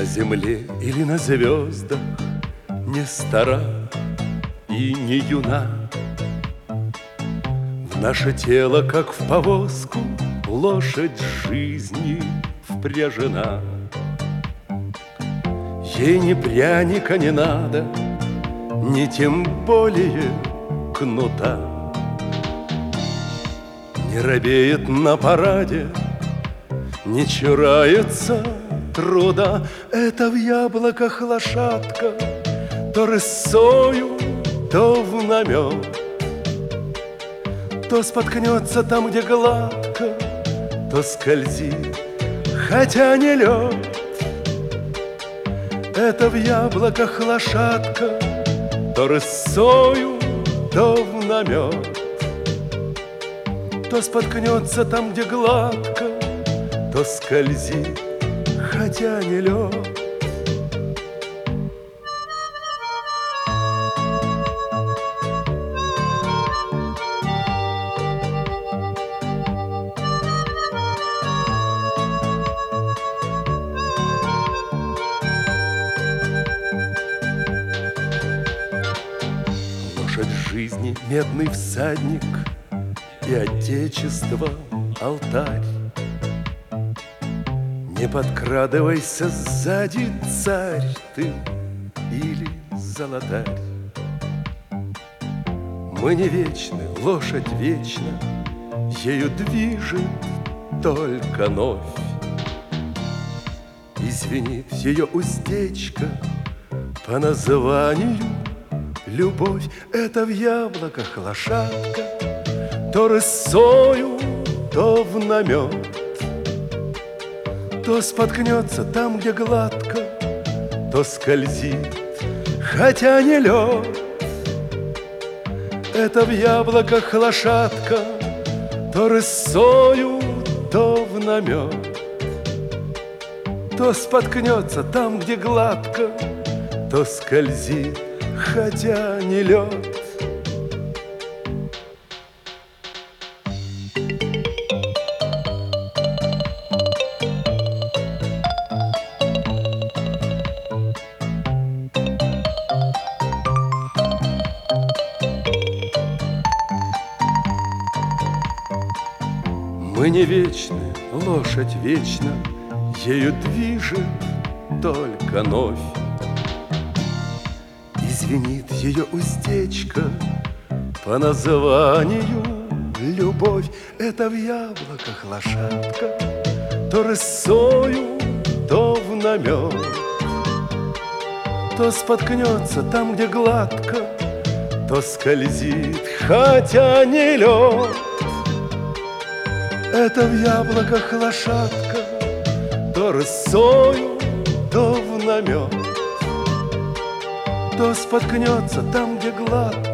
земле или на звездах, не стара и не юна. В наше тело, как в повозку, лошадь жизни впряжена. Ей ни пряника не надо, ни тем более кнута. Не робеет на параде, не чурается труда. Это в яблоках лошадка, то рысою, то в намет, то споткнется там, где гладко, то скользит, хотя не лед. Это в яблоках лошадка, то рысою, то в намет, то споткнется там, где гладко, то скользит, хотя не лед. Лошадь жизни — медный всадник, и отечество — алтарь. Не подкрадывайся сзади, царь ты или золотарь. Мы не вечны, лошадь вечна, ею движет только новь. И звенит ее уздечка по названию любовь. Это в яблоках лошадка, то рысою, то в намет, то споткнется там, где гладко, то скользит, хотя не лед. Это в яблоках лошадка, то рысою, то в намет, то споткнется там, где гладко, то скользит, хотя не лед. Мы не вечны, лошадь вечна, ею движет только новь. И звенит ее уздечка по названию любовь. Это в яблоках лошадка, то рысою, то в намет, то споткнется там, где гладко, то скользит, хотя не лед. Это в яблоках лошадка, то рысою, то в намет, то споткнется там, где гладко,